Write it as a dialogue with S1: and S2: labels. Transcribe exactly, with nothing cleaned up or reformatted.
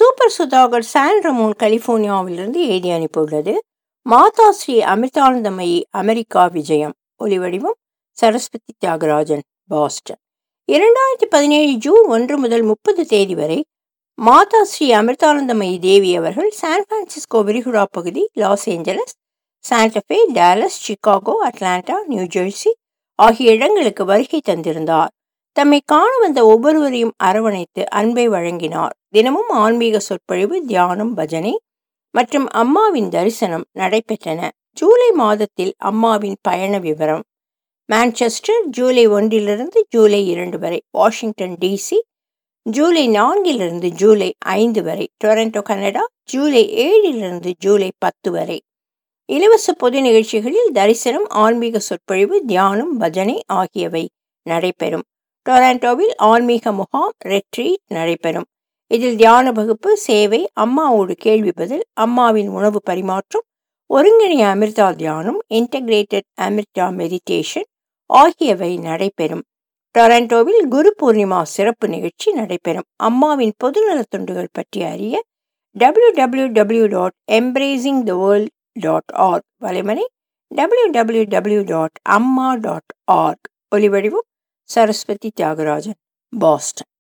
S1: Super Sudhakar San Ramon கலிபோர்னியாவிலிருந்து எழுதி அனுப்பியுள்ளது. மாதா ஸ்ரீ அமிர்தானந்தமயி அமெரிக்கா விஜயம். ஒலிவடிவம் சரஸ்வதி தியாகராஜன், பாஸ்டன். இரண்டாயிரத்தி பதினேழு ஜூன் ஒன்று முதல் முப்பது தேதி வரை மாதா ஸ்ரீ அமிர்தானந்தமயி தேவி அவர்கள் சான் பிரான்சிஸ்கோ விரிகுடா பகுதி, Los Angeles, Santa Fe, Dallas, Chicago, Atlanta, New Jersey ஆகிய இடங்களுக்கு வருகை தந்திருந்தார். தம்மை காண வந்த ஒவ்வொருவரையும் அரவணைத்து அன்பை வழங்கினார். தினமும் ஆன்மீக சொற்பொழிவு, தியானம், பஜனை மற்றும் அம்மாவின் தரிசனம் நடைபெற்றன. ஜூலை மாதத்தில் அம்மாவின் பயண விவரம்: மான்செஸ்டர் ஜூலை ஒன்றிலிருந்து ஜூலை இரண்டு வரை, வாஷிங்டன் டிசி ஜூலை நான்கிலிருந்து ஜூலை ஐந்து வரை, டொரண்டோ கனடா ஜூலை ஏழிலிருந்து ஜூலை பத்து வரை. இலவச பொது நிகழ்ச்சிகளில் தரிசனம், ஆன்மீக சொற்பொழிவு, தியானம், பஜனை ஆகியவை நடைபெறும். டொராண்டோவில் ஆன்மீக முகாம், ரெட்ரீட் நடைபெறும். இதில் தியான வகுப்பு, சேவை, அம்மாவோடு கேள்வி பதில், அம்மாவின் உணவு பரிமாற்றம், ஒருங்கிணைய அமிர்தா தியானம், இன்டகிரேட்டட் அமிர்தா மெடிடேஷன் ஆகியவை நடைபெறும். டொராண்டோவில் குரு பூர்ணிமா சிறப்பு நிகழ்ச்சி நடைபெறும். அம்மாவின் பொதுநல தொண்டுகள் பற்றி அறிய W W W dot embracing the world dot org, வலைமணி W W W dot Amma dot org. ஒலிவடிவம் சரஸ்வதி தியாகராஜன், பாஸ்டன்.